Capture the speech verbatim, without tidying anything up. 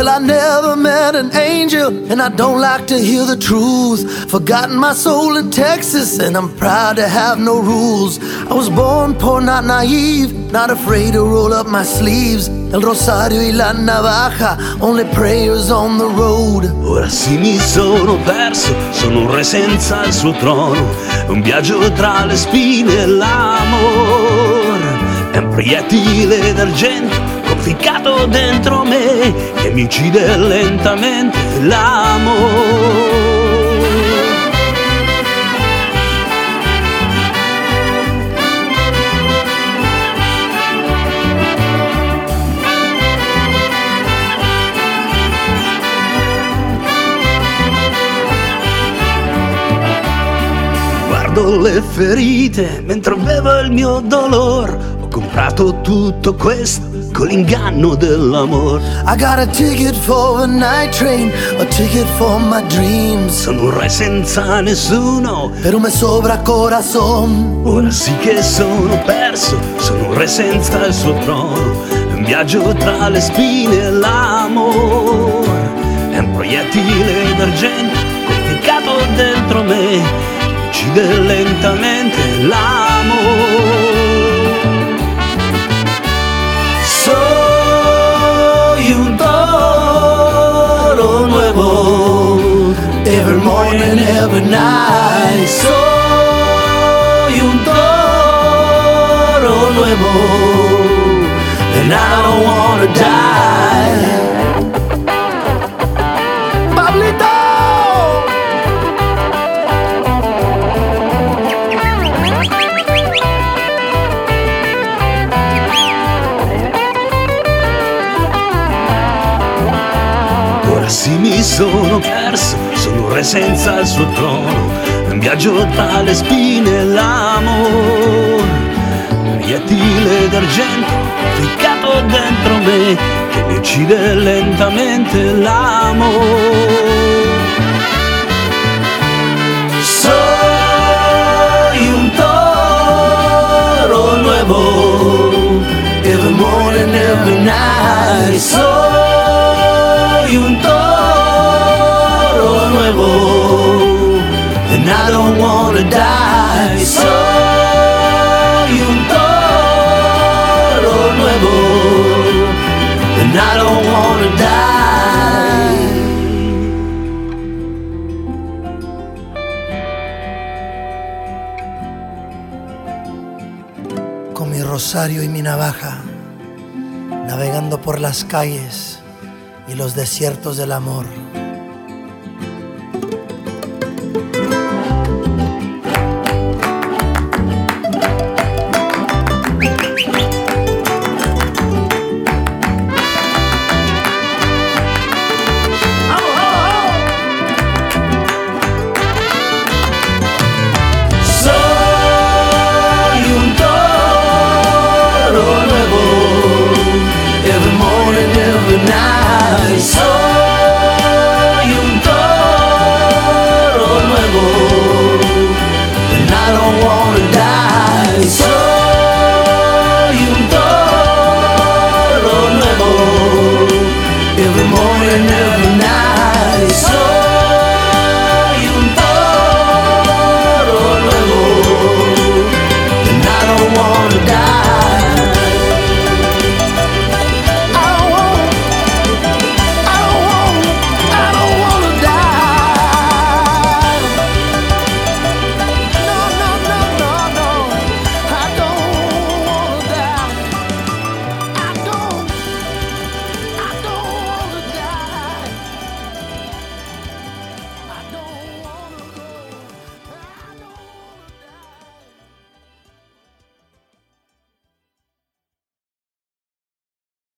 Well, I never met an angel, and I don't like to hear the truth. Forgotten my soul in Texas, and I'm proud to have no rules. I was born poor, not naive, not afraid to roll up my sleeves. El rosario y la navaja, only prayers on the road. Ora sì mi sono perso, sono un re senza il suo trono. Un viaggio tra le spine e l'amor. È un proiettile d'argento conficcato dentro me che mi uccide lentamente l'amor. Guardo le ferite mentre bevo il mio dolore. Ho comprato tutto questo con l'inganno dell'amor. I got a ticket for a night train, a ticket for my dreams. Sono un re senza nessuno, Pero me sobra corazón. ora sì che sono perso, sono un re senza il suo trono. È un viaggio tra le spine e l'amor. È un proiettile d'argento conficcato dentro me, uccide lentamente l'amor. Soy un toro nuevo, every morning, every night. Soy un toro nuevo, and I don't wanna die. Pablito! Ora sì mi sono perso, sono un re senza il suo trono. È un viaggio tra le spine e l'amor. Proiettile d'argento ficcato dentro me che mi uccide lentamente l'amor. Soy un toro nuevo, every morning, every night. Soy un toro nuevo, and I don't wanna die. Soy un toro nuevo, and I don't wanna die. Con mi rosario y mi navaja, navegando por las calles y los desiertos del amor.